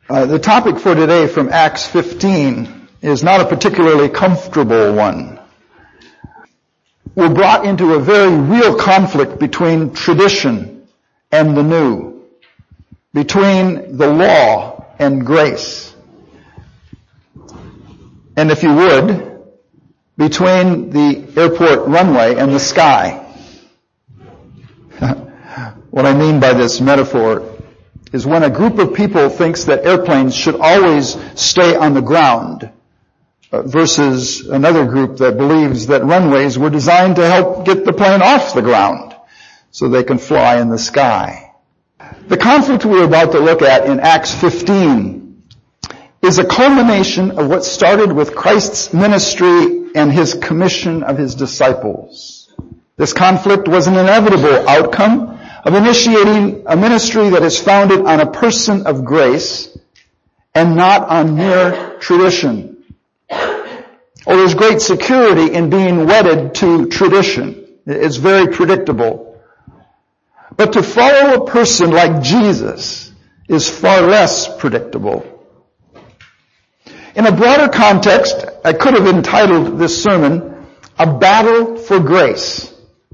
The topic for today from Acts 15 is not a particularly comfortable one. We're brought into a very real conflict between tradition and the new, between the law and grace. And if you would, between the airport runway and the sky. What I mean by this metaphor is when a group of people thinks that airplanes should always stay on the ground versus another group that believes that runways were designed to help get the plane off the ground so they can fly in the sky. The conflict we're about to look at in Acts 15 is a culmination of what started with Christ's ministry and his commission of his disciples. This conflict was an inevitable outcome of initiating a ministry that is founded on a person of grace and not on mere tradition. There's great security in being wedded to tradition. It's very predictable. But to follow a person like Jesus is far less predictable. In a broader context, I could have entitled this sermon, A Battle for Grace.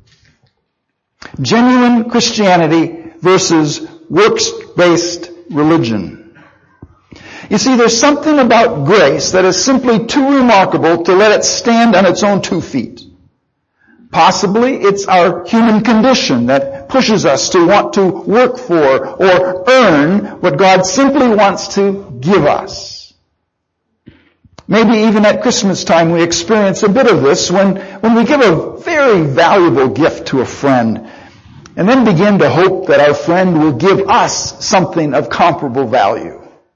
Genuine Christianity versus works-based religion. You see, there's something about grace that is simply too remarkable to let it stand on its own 2 feet. Possibly it's our human condition that pushes us to want to work for or earn what God simply wants to give us. Maybe even at Christmas time we experience a bit of this when we give a very valuable gift to a friend and then begin to hope that our friend will give us something of comparable value.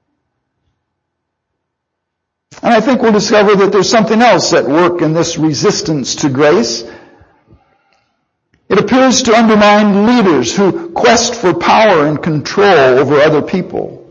And I think we'll discover that there's something else at work in this resistance to grace. It appears to undermine leaders who quest for power and control over other people.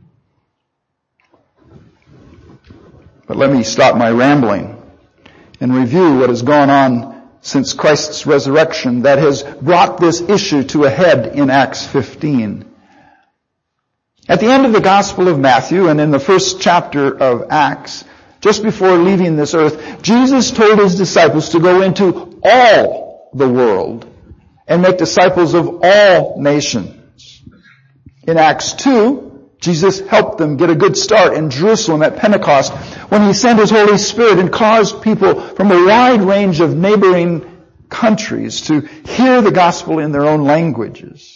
But let me stop my rambling and review what has gone on since Christ's resurrection that has brought this issue to a head in Acts 15. At the end of the Gospel of Matthew and in the first chapter of Acts, just before leaving this earth, Jesus told his disciples to go into all the world and make disciples of all nations. In Acts 2, Jesus helped them get a good start in Jerusalem at Pentecost when he sent his Holy Spirit and caused people from a wide range of neighboring countries to hear the gospel in their own languages.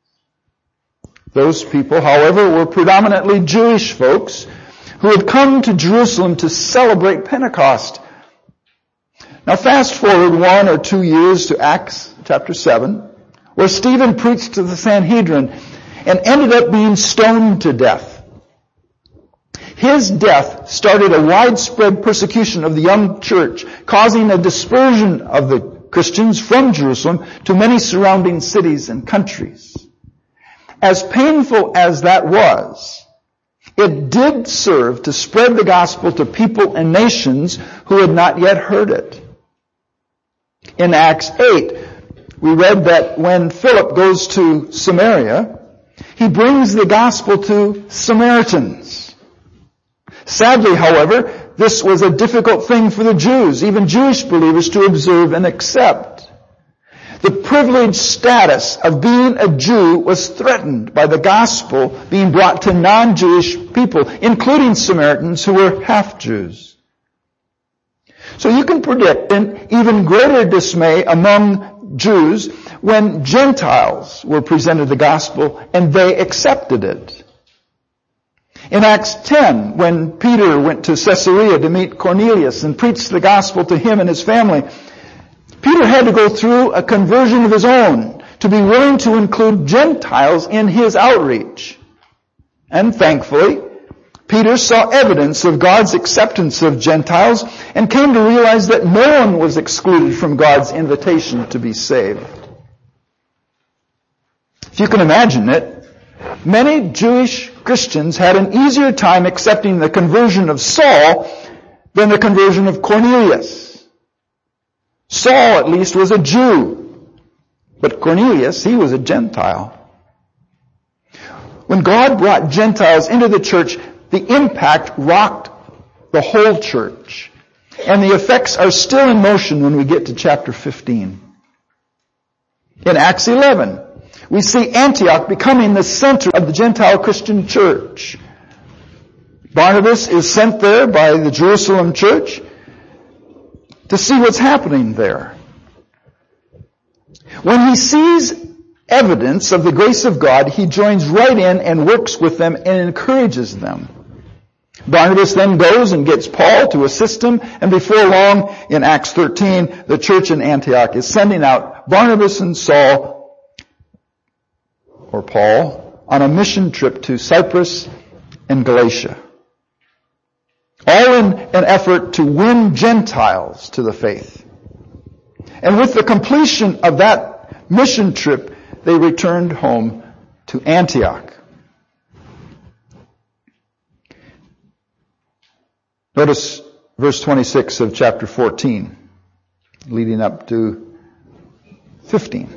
Those people, however, were predominantly Jewish folks who had come to Jerusalem to celebrate Pentecost. Now fast forward 1 or 2 years to Acts chapter 7, where Stephen preached to the Sanhedrin and ended up being stoned to death. His death started a widespread persecution of the young church, causing a dispersion of the Christians from Jerusalem to many surrounding cities and countries. As painful as that was, it did serve to spread the gospel to people and nations who had not yet heard it. In Acts 8, we read that when Philip goes to Samaria, he brings the gospel to Samaritans. Sadly, however, this was a difficult thing for the Jews, even Jewish believers, to observe and accept. The privileged status of being a Jew was threatened by the gospel being brought to non-Jewish people, including Samaritans who were half-Jews. So you can predict an even greater dismay among Jews when Gentiles were presented the gospel and they accepted it. In Acts 10, when Peter went to Caesarea to meet Cornelius and preached the gospel to him and his family, Peter had to go through a conversion of his own to be willing to include Gentiles in his outreach. And thankfully, Peter saw evidence of God's acceptance of Gentiles and came to realize that no one was excluded from God's invitation to be saved. If you can imagine it, many Jewish Christians had an easier time accepting the conversion of Saul than the conversion of Cornelius. Saul, at least, was a Jew, but Cornelius, he was a Gentile. When God brought Gentiles into the church, the impact rocked the whole church. And the effects are still in motion when we get to chapter 15. In Acts 11, we see Antioch becoming the center of the Gentile Christian church. Barnabas is sent there by the Jerusalem church to see what's happening there. When he sees evidence of the grace of God, he joins right in and works with them and encourages them. Barnabas then goes and gets Paul to assist him, and before long, in Acts 13, the church in Antioch is sending out Barnabas and Saul, or Paul, on a mission trip to Cyprus and Galatia. All in an effort to win Gentiles to the faith. And with the completion of that mission trip, they returned home to Antioch. Notice verse 26 of chapter 14, leading up to 15.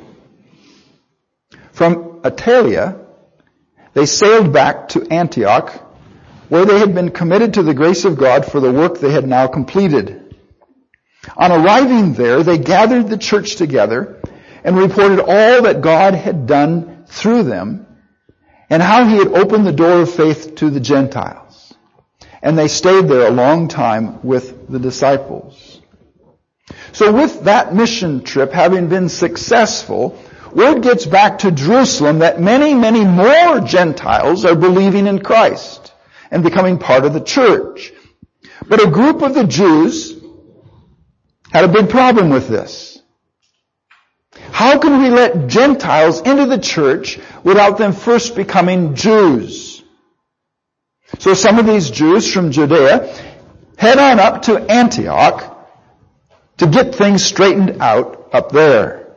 From Attalia, they sailed back to Antioch, where they had been committed to the grace of God for the work they had now completed. On arriving there, they gathered the church together and reported all that God had done through them and how he had opened the door of faith to the Gentiles. And they stayed there a long time with the disciples. So with that mission trip having been successful, word gets back to Jerusalem that many, many more Gentiles are believing in Christ and becoming part of the church. But a group of the Jews had a big problem with this. How can we let Gentiles into the church without them first becoming Jews? So some of these Jews from Judea head on up to Antioch to get things straightened out up there.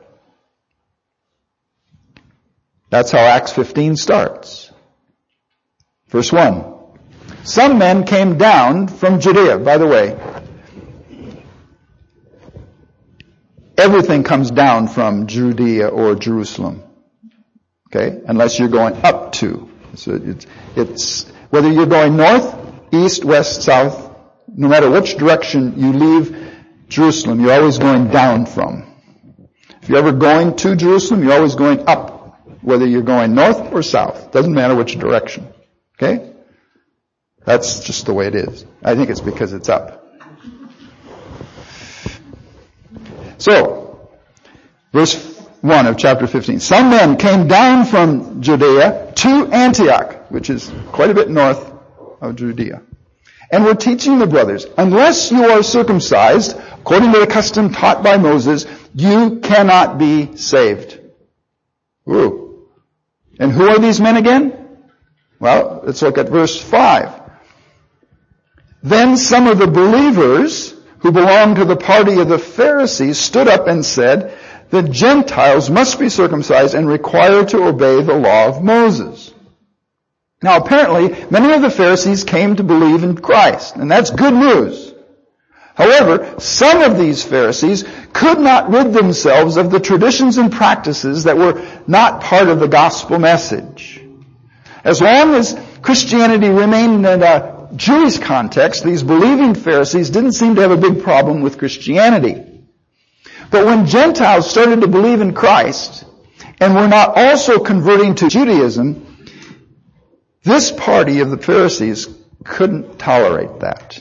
That's how Acts 15 starts. Verse 1. Some men came down from Judea. By the way, everything comes down from Judea or Jerusalem. Okay? Unless you're going up to. So it's whether you're going north, east, west, south, no matter which direction you leave Jerusalem, you're always going down from. If you're ever going to Jerusalem, you're always going up, whether you're going north or south. Doesn't matter which direction. Okay? That's just the way it is. I think it's because it's up. So, verse 1 of chapter 15. Some men came down from Judea to Antioch, which is quite a bit north of Judea, and were teaching the brothers, unless you are circumcised, according to the custom taught by Moses, you cannot be saved. Ooh. And who are these men again? Well, let's look at verse 5. Then some of the believers who belonged to the party of the Pharisees stood up and said, the Gentiles must be circumcised and required to obey the law of Moses. Now apparently, many of the Pharisees came to believe in Christ, and that's good news. However, some of these Pharisees could not rid themselves of the traditions and practices that were not part of the gospel message. As long as Christianity remained in a Jewish context, these believing Pharisees didn't seem to have a big problem with Christianity. But when Gentiles started to believe in Christ and were not also converting to Judaism, this party of the Pharisees couldn't tolerate that.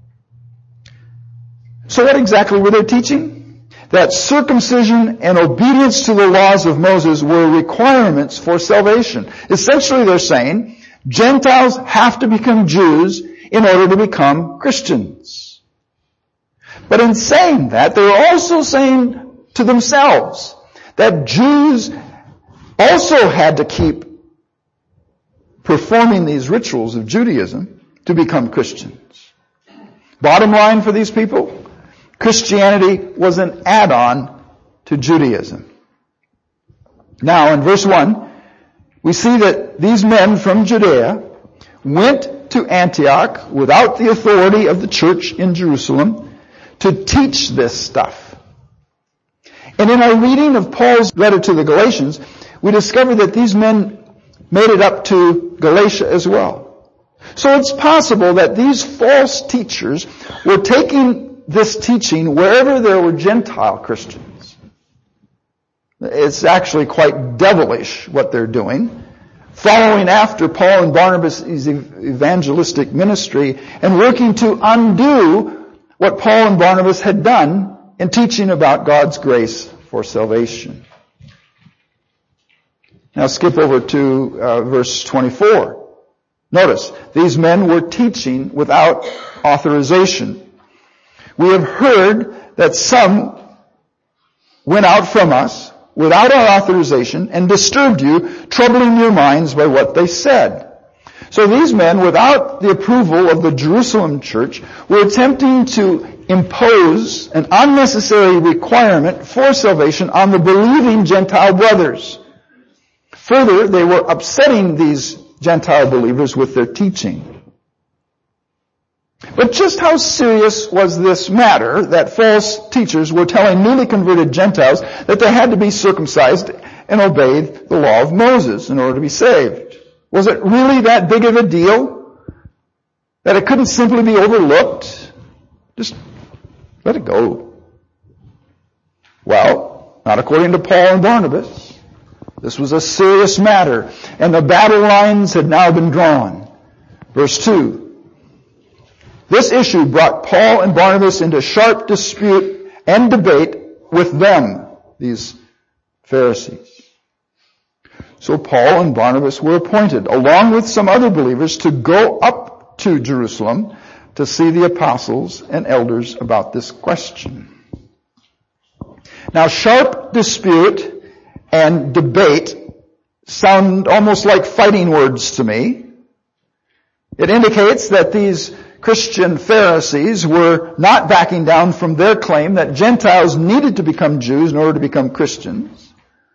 So what exactly were they teaching? That circumcision and obedience to the laws of Moses were requirements for salvation. Essentially they're saying Gentiles have to become Jews in order to become Christians. But in saying that, they're also saying to themselves that Jews also had to keep performing these rituals of Judaism to become Christians. Bottom line for these people, Christianity was an add-on to Judaism. Now in verse 1, we see that these men from Judea went to Antioch without the authority of the church in Jerusalem to teach this stuff. And in our reading of Paul's letter to the Galatians, we discover that these men made it up to Galatia as well. So it's possible that these false teachers were taking this teaching wherever there were Gentile Christians. It's actually quite devilish what they're doing, following after Paul and Barnabas' evangelistic ministry and working to undo what Paul and Barnabas had done in teaching about God's grace for salvation. Now skip over to verse 24. Notice, these men were teaching without authorization. We have heard that some went out from us without our authorization and disturbed you, troubling your minds by what they said. So these men, without the approval of the Jerusalem church, were attempting to impose an unnecessary requirement for salvation on the believing Gentile brothers. Further, they were upsetting these Gentile believers with their teaching. But just how serious was this matter that false teachers were telling newly converted Gentiles that they had to be circumcised and obey the law of Moses in order to be saved? Was it really that big of a deal that it couldn't simply be overlooked? Just let it go. Well, not according to Paul and Barnabas. This was a serious matter, and the battle lines had now been drawn. Verse 2. This issue brought Paul and Barnabas into sharp dispute and debate with them, these Pharisees. So Paul and Barnabas were appointed, along with some other believers, to go up to Jerusalem to see the apostles and elders about this question. Now, sharp dispute and debate sound almost like fighting words to me. It indicates that these Christian Pharisees were not backing down from their claim that Gentiles needed to become Jews in order to become Christians.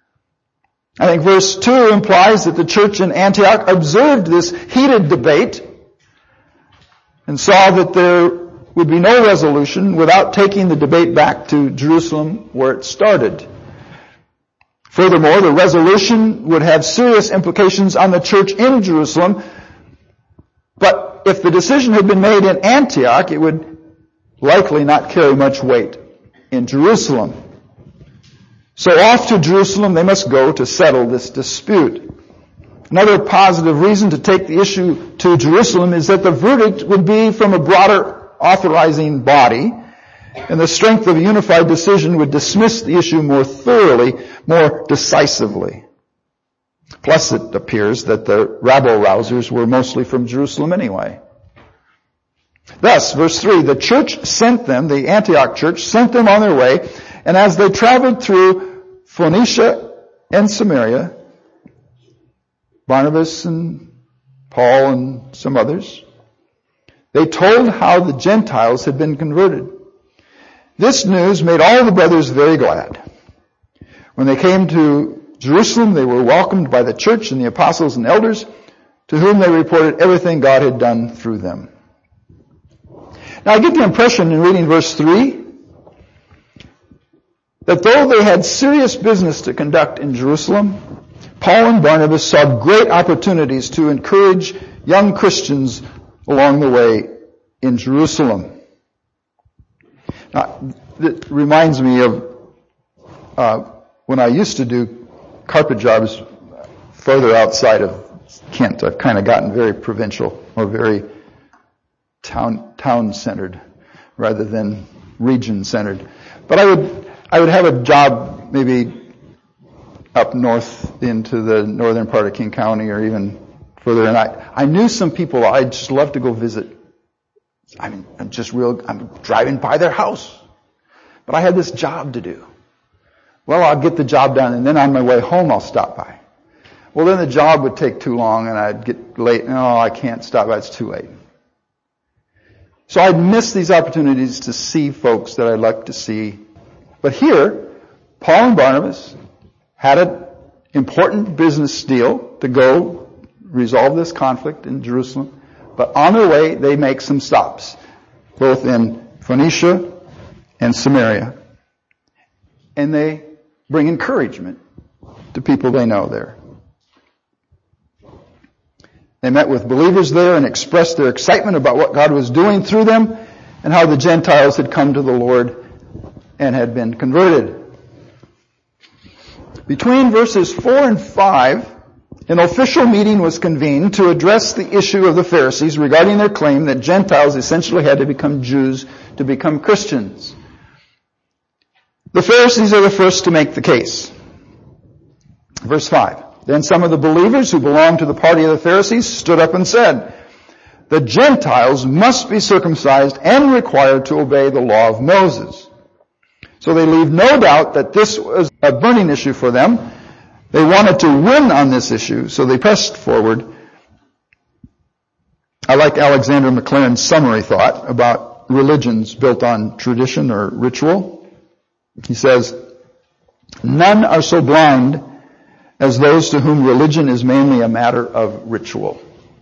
I think verse 2 implies that the church in Antioch observed this heated debate and saw that there would be no resolution without taking the debate back to Jerusalem where it started. Furthermore, the resolution would have serious implications on the church in Jerusalem, but if the decision had been made in Antioch, it would likely not carry much weight in Jerusalem. So off to Jerusalem they must go to settle this dispute. Another positive reason to take the issue to Jerusalem is that the verdict would be from a broader authorizing body, and the strength of a unified decision would dismiss the issue more thoroughly, more decisively. Plus, it appears that the rabble-rousers were mostly from Jerusalem anyway. Thus, verse 3, the church sent them, the Antioch church, sent them on their way, and as they traveled through Phoenicia and Samaria, Barnabas and Paul and some others, they told how the Gentiles had been converted. This news made all the brothers very glad. When they came to Jerusalem, they were welcomed by the church and the apostles and elders, to whom they reported everything God had done through them. Now I get the impression in reading verse 3 that though they had serious business to conduct in Jerusalem, Paul and Barnabas saw great opportunities to encourage young Christians along the way in Jerusalem. Now, it reminds me of when I used to do carpet jobs further outside of Kent. I've kind of gotten very provincial or very town-centered rather than region-centered. But I would have a job maybe up north into the northern part of King County or even further. And I knew some people I'd just love to go visit. I'm driving by their house. But I had this job to do. Well, I'll get the job done, and then on my way home I'll stop by. Well, then the job would take too long, and I'd get late. No, I can't stop by. It's too late. So I'd miss these opportunities to see folks that I'd like to see. But here, Paul and Barnabas had an important business deal to go resolve this conflict in Jerusalem. But on their way, they make some stops, both in Phoenicia and Samaria. And they bring encouragement to people they know there. They met with believers there and expressed their excitement about what God was doing through them and how the Gentiles had come to the Lord and had been converted. Between verses 4 and 5, an official meeting was convened to address the issue of the Pharisees regarding their claim that Gentiles essentially had to become Jews to become Christians. The Pharisees are the first to make the case. Verse 5. Then some of the believers who belonged to the party of the Pharisees stood up and said, "The Gentiles must be circumcised and required to obey the law of Moses." So they leave no doubt that this was a burning issue for them. They wanted to win on this issue, so they pressed forward. I like Alexander Maclaren's summary thought about religions built on tradition or ritual. He says, "None are so blind as those to whom religion is mainly a matter of ritual."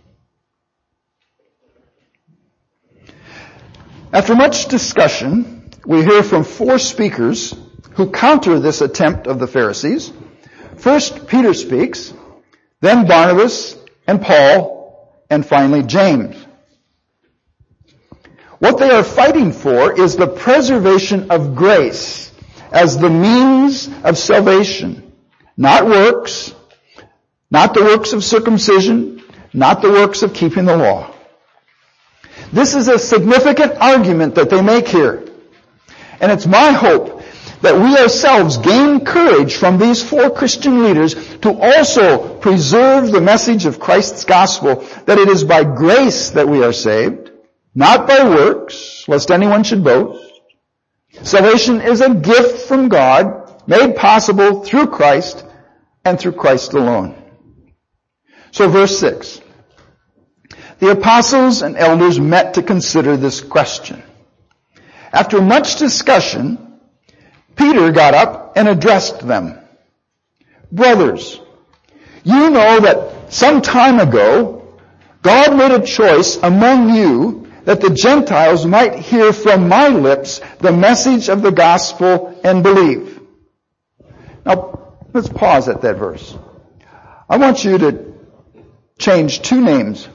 After much discussion, we hear from 4 speakers who counter this attempt of the Pharisees. First, Peter speaks, then Barnabas and Paul, and finally James. What they are fighting for is the preservation of grace as the means of salvation. Not works, not the works of circumcision, not the works of keeping the law. This is a significant argument that they make here. And it's my hope that we ourselves gain courage from these 4 Christian leaders to also preserve the message of Christ's gospel, that it is by grace that we are saved, not by works, lest anyone should boast. Salvation is a gift from God, made possible through Christ and through Christ alone. So verse 6. The apostles and elders met to consider this question. After much discussion, Peter got up and addressed them. "Brothers, you know that some time ago, God made a choice among you that the Gentiles might hear from my lips the message of the gospel and believe." Now, let's pause at that verse. I want you to change 2 names.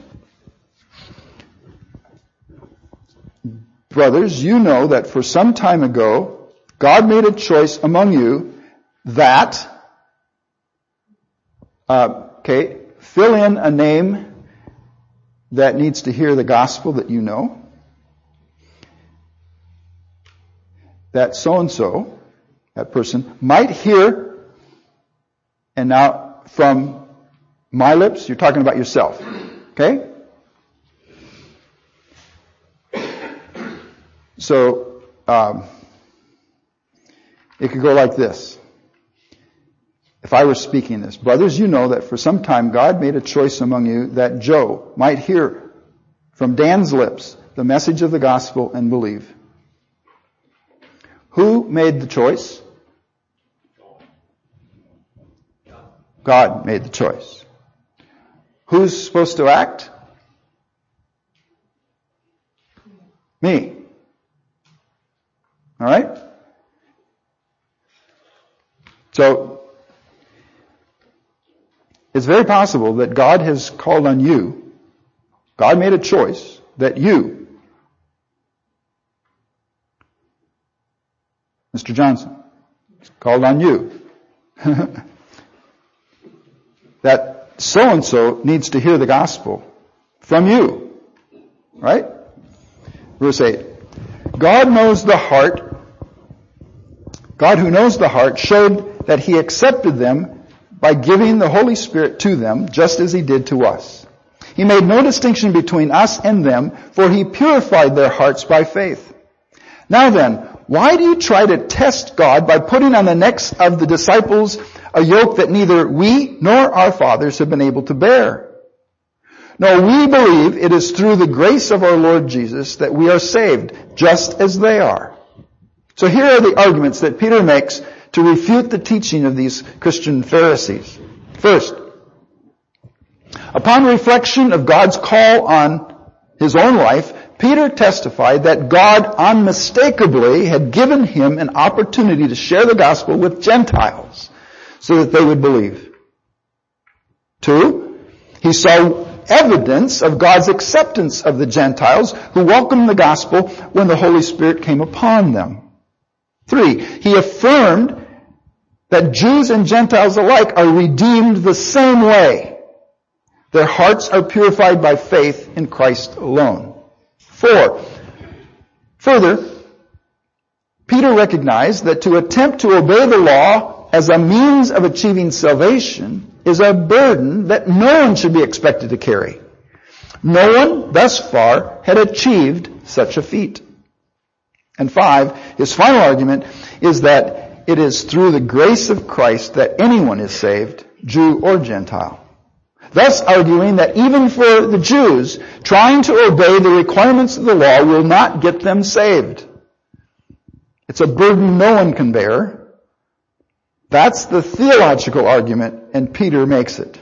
"Brothers, you know that for some time ago, God made a choice among you that," fill in a name that needs to hear the gospel that you know. That so-and-so, that person, might hear, and now from my lips, you're talking about yourself. Okay? So, it could go like this. If I were speaking this, "Brothers, you know that for some time God made a choice among you that Joe might hear from Dan's lips the message of the gospel and believe." Who made the choice? God made the choice. Who's supposed to act? Me. All right? So, it's very possible that God has called on you. God made a choice that you, Mr. Johnson, called on you. That so-and-so needs to hear the gospel from you. Right? Verse 8. God knows the heart. God who knows the heart showed that he accepted them by giving the Holy Spirit to them, just as he did to us. He made no distinction between us and them, for he purified their hearts by faith. Now then, why do you try to test God by putting on the necks of the disciples a yoke that neither we nor our fathers have been able to bear? No, we believe it is through the grace of our Lord Jesus that we are saved, just as they are. So here are the arguments that Peter makes to refute the teaching of these Christian Pharisees. First, upon reflection of God's call on his own life, Peter testified that God unmistakably had given him an opportunity to share the gospel with Gentiles so that they would believe. 2, he saw evidence of God's acceptance of the Gentiles who welcomed the gospel when the Holy Spirit came upon them. 3, he affirmed that Jews and Gentiles alike are redeemed the same way. Their hearts are purified by faith in Christ alone. 4, further, Peter recognized that to attempt to obey the law as a means of achieving salvation is a burden that no one should be expected to carry. No one thus far had achieved such a feat. And 5, his final argument is that it is through the grace of Christ that anyone is saved, Jew or Gentile. Thus arguing that even for the Jews, trying to obey the requirements of the law will not get them saved. It's a burden no one can bear. That's the theological argument, and Peter makes it.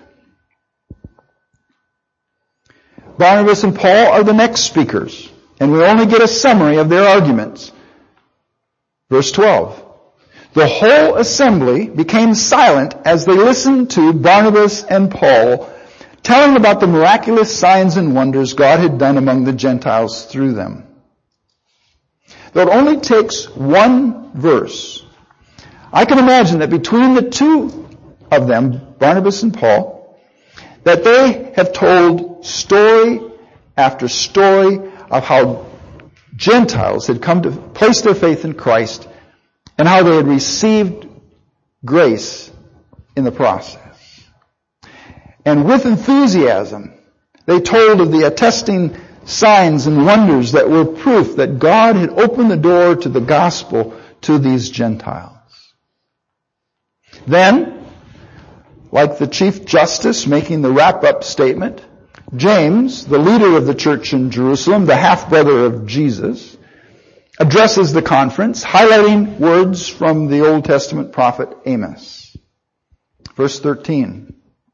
Barnabas and Paul are the next speakers, and we only get a summary of their arguments. Verse 12. The whole assembly became silent as they listened to Barnabas and Paul telling about the miraculous signs and wonders God had done among the Gentiles through them. Though it only takes one verse, I can imagine that between the two of them, Barnabas and Paul, that they have told story after story of how Gentiles had come to place their faith in Christ and how they had received grace in the process. And with enthusiasm, they told of the attesting signs and wonders that were proof that God had opened the door to the gospel to these Gentiles. Then, like the Chief Justice making the wrap-up statement, James, the leader of the church in Jerusalem, the half-brother of Jesus, addresses the conference, highlighting words from the Old Testament prophet Amos. Verse 13.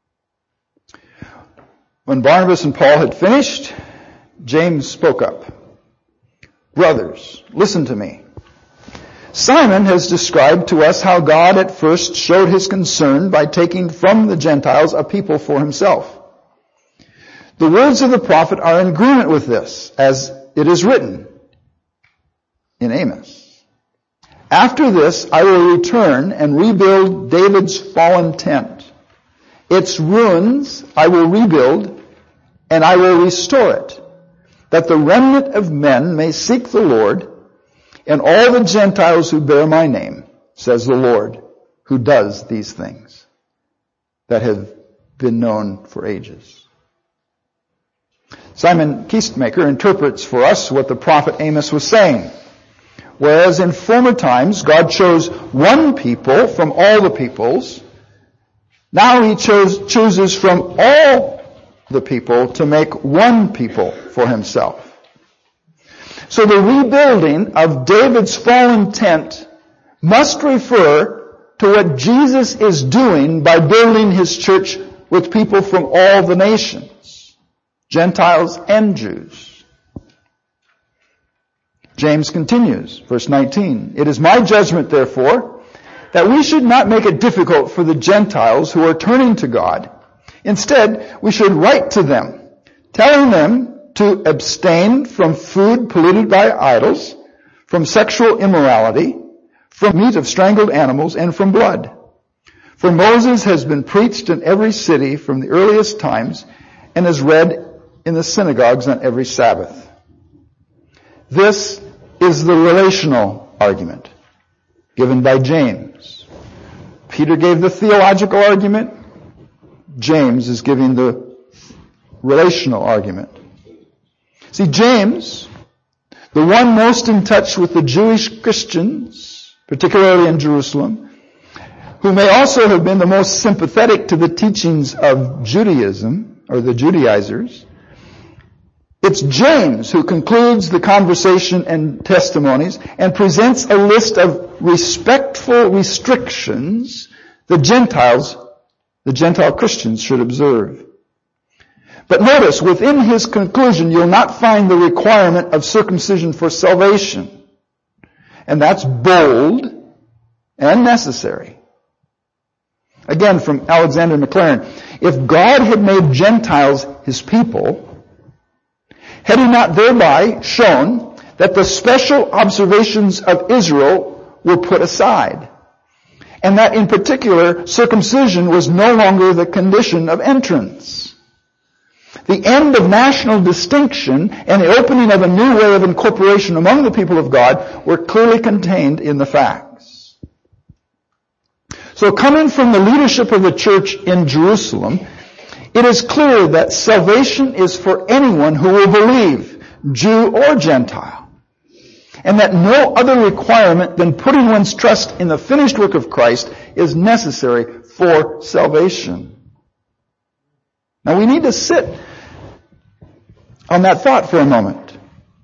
When Barnabas and Paul had finished, James spoke up. Brothers, listen to me. Simon has described to us how God at first showed his concern by taking from the Gentiles a people for himself. The words of the prophet are in agreement with this, as it is written in Amos. After this, I will return and rebuild David's fallen tent. Its ruins I will rebuild, and I will restore it, that the remnant of men may seek the Lord, and all the Gentiles who bear my name, says the Lord, who does these things that have been known for ages. Simon Kistemaker interprets for us what the prophet Amos was saying. Whereas in former times God chose one people from all the peoples, now he chooses from all the people to make one people for himself. So the rebuilding of David's fallen tent must refer to what Jesus is doing by building his church with people from all the nations, Gentiles and Jews. James continues, verse 19, It is my judgment, therefore, that we should not make it difficult for the Gentiles who are turning to God. Instead, we should write to them, telling them to abstain from food polluted by idols, from sexual immorality, from meat of strangled animals, and from blood. For Moses has been preached in every city from the earliest times and is read in the synagogues on every Sabbath. This is the relational argument given by James. Peter gave the theological argument. James is giving the relational argument. See, James, the one most in touch with the Jewish Christians, particularly in Jerusalem, who may also have been the most sympathetic to the teachings of Judaism, or the Judaizers, it's James who concludes the conversation and testimonies and presents a list of respectful restrictions the Gentile Christians should observe. But notice, within his conclusion, you'll not find the requirement of circumcision for salvation. And that's bold and necessary. Again, from Alexander Maclaren, if God had made Gentiles his people, had he not thereby shown that the special observations of Israel were put aside, and that in particular circumcision was no longer the condition of entrance? The end of national distinction and the opening of a new way of incorporation among the people of God were clearly contained in the facts. So coming from the leadership of the church in Jerusalem, it is clear that salvation is for anyone who will believe, Jew or Gentile, and that no other requirement than putting one's trust in the finished work of Christ is necessary for salvation. Now we need to sit on that thought for a moment.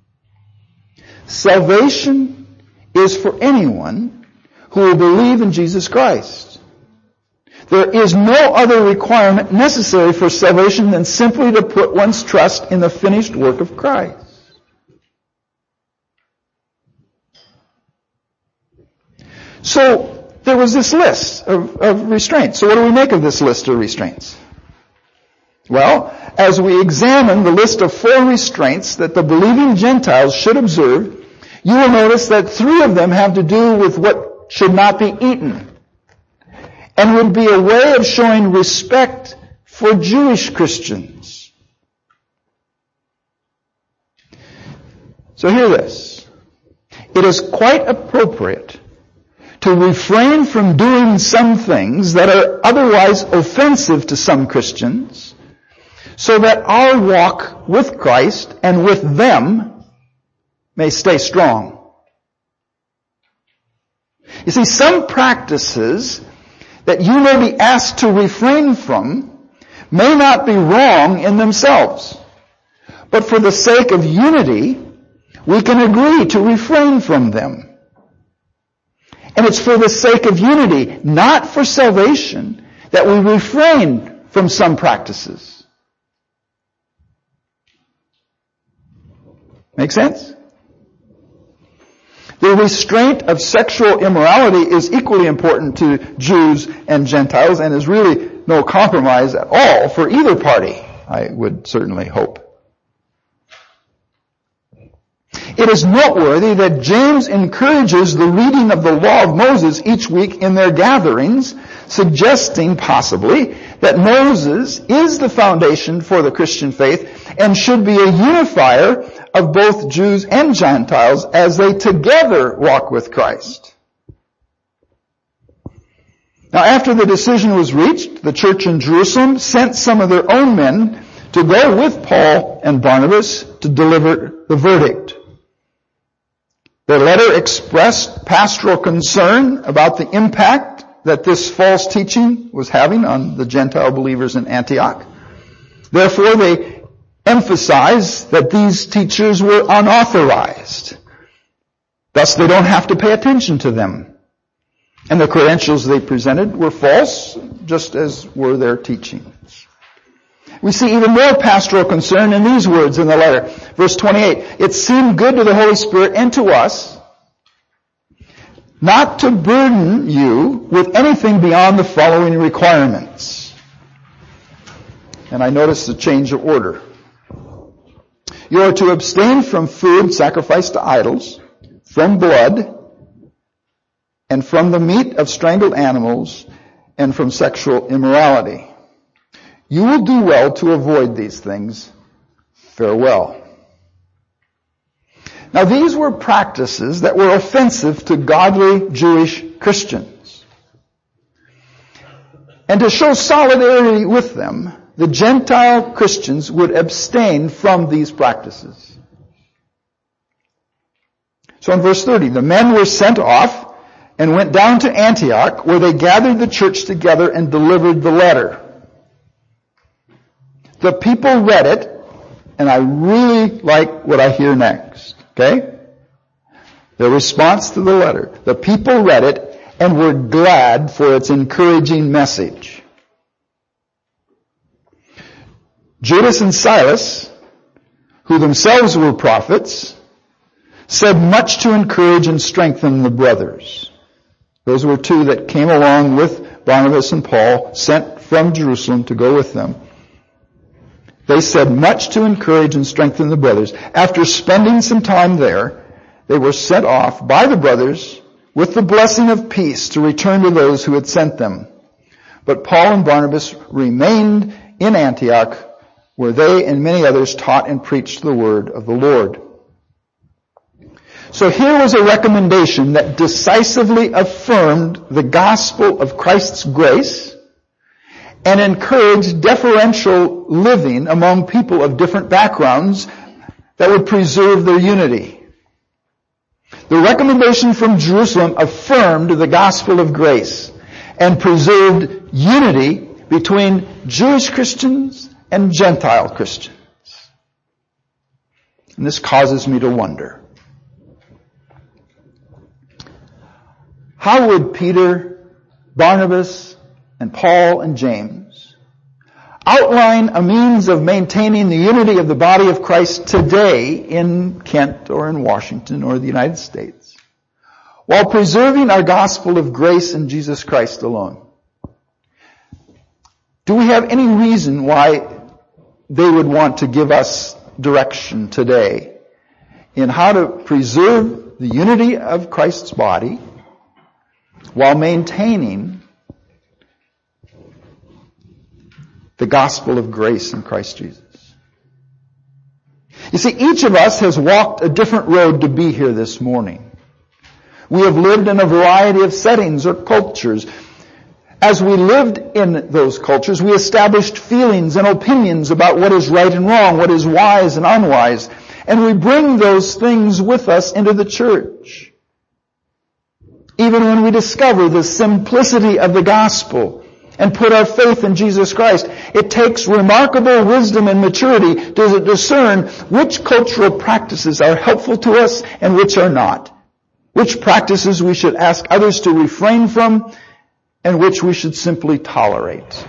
Salvation is for anyone who will believe in Jesus Christ. There is no other requirement necessary for salvation than simply to put one's trust in the finished work of Christ. So there was this list of restraints. So what do we make of this list of restraints? Well, as we examine the list of 4 restraints that the believing Gentiles should observe, you will notice that 3 of them have to do with what should not be eaten, and would be a way of showing respect for Jewish Christians. So hear this. It is quite appropriate to refrain from doing some things that are otherwise offensive to some Christians, so that our walk with Christ and with them may stay strong. You see, some practices that you may be asked to refrain from may not be wrong in themselves, but for the sake of unity, we can agree to refrain from them. And it's for the sake of unity, not for salvation, that we refrain from some practices. Make sense? The restraint of sexual immorality is equally important to Jews and Gentiles, and is really no compromise at all for either party, I would certainly hope. It is noteworthy that James encourages the reading of the law of Moses each week in their gatherings, suggesting possibly that Moses is the foundation for the Christian faith and should be a unifier of both Jews and Gentiles as they together walk with Christ. Now, after the decision was reached, the church in Jerusalem sent some of their own men to go with Paul and Barnabas to deliver the verdict. Their letter expressed pastoral concern about the impact that this false teaching was having on the Gentile believers in Antioch. Therefore, they emphasized that these teachers were unauthorized. Thus, they don't have to pay attention to them. And the credentials they presented were false, just as were their teachings. We see even more pastoral concern in these words in the letter. Verse 28, it seemed good to the Holy Spirit and to us not to burden you with anything beyond the following requirements. And I notice the change of order. You are to abstain from food sacrificed to idols, from blood, and from the meat of strangled animals, and from sexual immorality. You will do well to avoid these things. Farewell. Now, these were practices that were offensive to godly Jewish Christians. And to show solidarity with them, the Gentile Christians would abstain from these practices. So in verse 30, the men were sent off and went down to Antioch, where they gathered the church together and delivered the letter. The people read it, and I really like what I hear next. Okay? The response to the letter. The people read it and were glad for its encouraging message. Judas and Silas, who themselves were prophets, said much to encourage and strengthen the brothers. Those were 2 that came along with Barnabas and Paul, sent from Jerusalem to go with them. They said much to encourage and strengthen the brothers. After spending some time there, they were sent off by the brothers with the blessing of peace to return to those who had sent them. But Paul and Barnabas remained in Antioch, where they and many others taught and preached the word of the Lord. So here was a recommendation that decisively affirmed the gospel of Christ's grace and encouraged deferential living among people of different backgrounds that would preserve their unity. The recommendation from Jerusalem affirmed the gospel of grace and preserved unity between Jewish Christians and Gentile Christians. And this causes me to wonder, how would Peter, Barnabas, and Paul and James outline a means of maintaining the unity of the body of Christ today in Kent or in Washington or the United States, while preserving our gospel of grace in Jesus Christ alone? Do we have any reason why they would want to give us direction today in how to preserve the unity of Christ's body while maintaining the gospel of grace in Christ Jesus? You see, each of us has walked a different road to be here this morning. We have lived in a variety of settings or cultures. As we lived in those cultures, we established feelings and opinions about what is right and wrong, what is wise and unwise, and we bring those things with us into the church. Even when we discover the simplicity of the gospel and put our faith in Jesus Christ, it takes remarkable wisdom and maturity to discern which cultural practices are helpful to us and which are not, which practices we should ask others to refrain from, and which we should simply tolerate.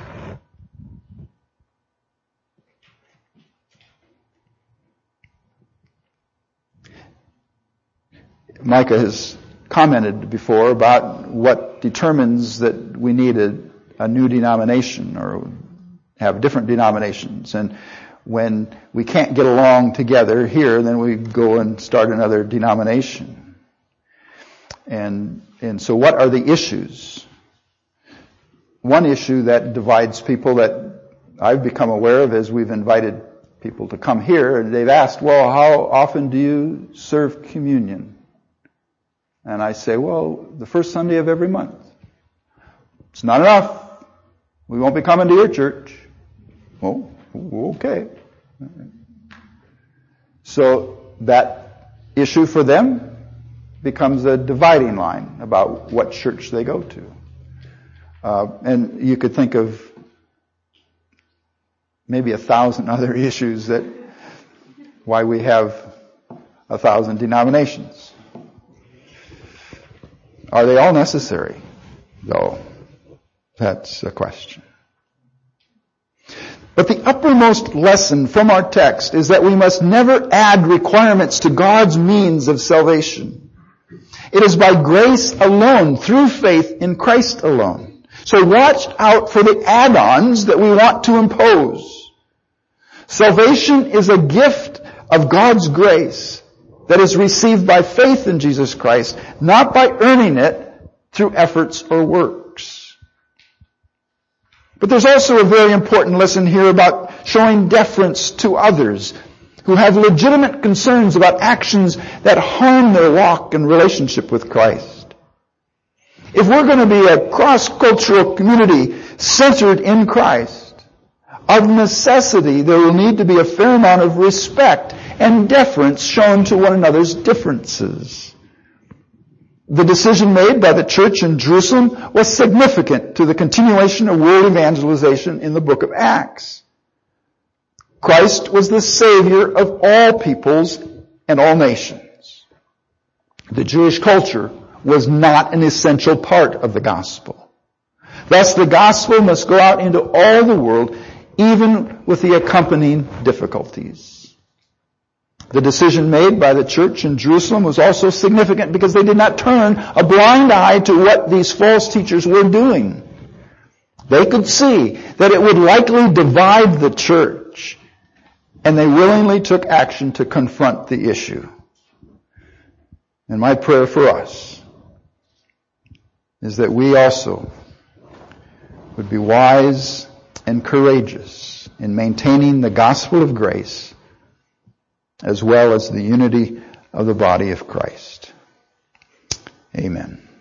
Micah has commented before about what determines that we needed a new denomination or have different denominations. And when we can't get along together here, then we go and start another denomination. And so what are the issues? One issue that divides people that I've become aware of as we've invited people to come here, and they've asked, well, how often do you serve communion? And I say, well, the first Sunday of every month. It's not enough. We won't be coming to your church. Oh, okay. So that issue for them becomes a dividing line about what church they go to. And you could think of maybe 1,000 other issues that why we have 1,000 denominations. Are they all necessary? No. That's a question. But the uppermost lesson from our text is that we must never add requirements to God's means of salvation. It is by grace alone, through faith in Christ alone. So watch out for the add-ons that we want to impose. Salvation is a gift of God's grace that is received by faith in Jesus Christ, not by earning it through efforts or works. But there's also a very important lesson here about showing deference to others who have legitimate concerns about actions that harm their walk and relationship with Christ. If we're going to be a cross-cultural community centered in Christ, of necessity there will need to be a fair amount of respect and deference shown to one another's differences. The decision made by the church in Jerusalem was significant to the continuation of world evangelization in the book of Acts. Christ was the Savior of all peoples and all nations. The Jewish culture was not an essential part of the gospel. Thus, the gospel must go out into all the world, even with the accompanying difficulties. The decision made by the church in Jerusalem was also significant because they did not turn a blind eye to what these false teachers were doing. They could see that it would likely divide the church and they willingly took action to confront the issue. And my prayer for us is that we also would be wise and courageous in maintaining the gospel of grace as well as the unity of the body of Christ. Amen.